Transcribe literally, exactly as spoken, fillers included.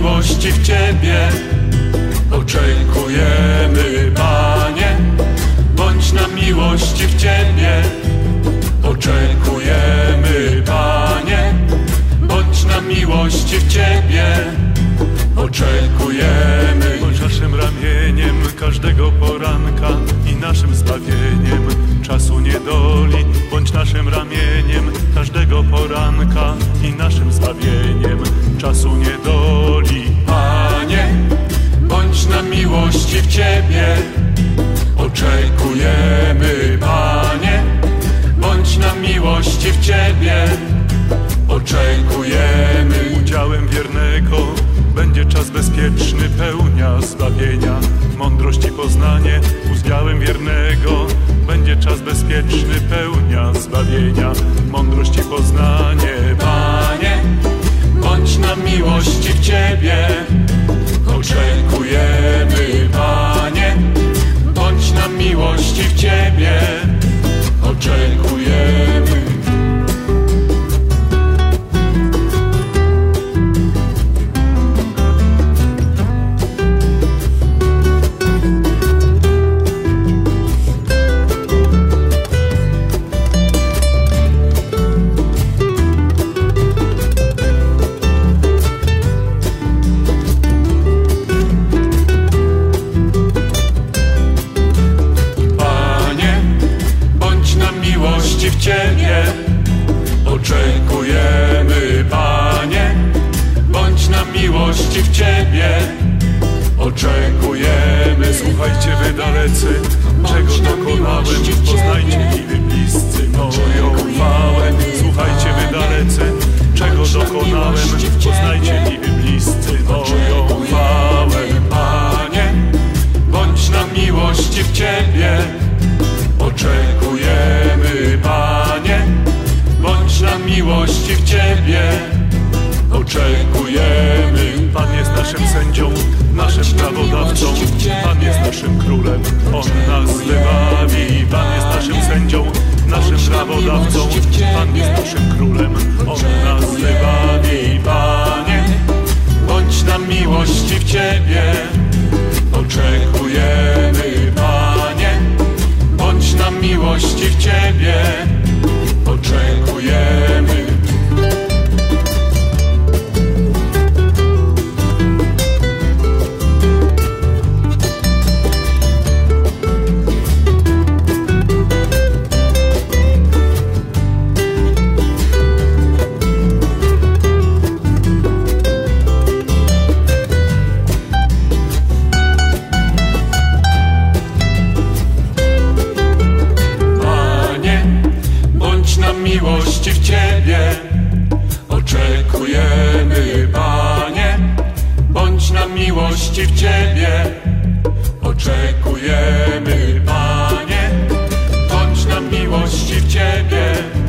miłości w Ciebie oczekujemy, Panie. Bądź nam miłości w Ciebie oczekujemy, Panie. Bądź nam miłości w Ciebie oczekujemy. Bądź naszym ramieniem każdego poranka i naszym zbawieniem czasu niedoli. Bądź naszym ramieniem każdego poranka i naszym zbawieniem czasu niedoli. Panie, bądź nam miłości w Ciebie oczekujemy, Panie. Bądź nam miłości w Ciebie oczekujemy. Udziałem wiernego będzie czas bezpieczny, pełnia zbawienia, mądrość i poznanie. Udziałem wiernego będzie czas bezpieczny, pełnia zbawienia, mądrość i poznanie. Panie, bądź nam miłości w Ciebie oczekujemy, Panie. Bądź nam miłości w Ciebie oczekujemy. W Ciebie oczekujemy, Panie. Bądź nam miłości w Ciebie oczekujemy. Słuchajcie wy dalecy, czego dokonałem, poznajcie i wy bliscy moją chwałę. Słuchajcie wy dalecy, czego dokonałem, poznajcie i wy bliscy moją chwałę. Panie, bądź nam miłości w Ciebie oczekujemy, Panie. Bądź nam miłości w Ciebie oczekujemy. Pan jest naszym sędzią, naszym prawodawcą. Pan jest naszym królem, On nas wybawi. Pan jest naszym sędzią, naszym prawodawcą. Pan jest naszym królem, On nas wybawi. Panie, bądź nam miłości w Ciebie oczekujemy, Panie. Bądź nam miłości w Ciebie oczekujemy. Miłości w Ciebie oczekujemy, Panie. Bądź nam miłości w Ciebie oczekujemy, Panie. Bądź nam miłości w Ciebie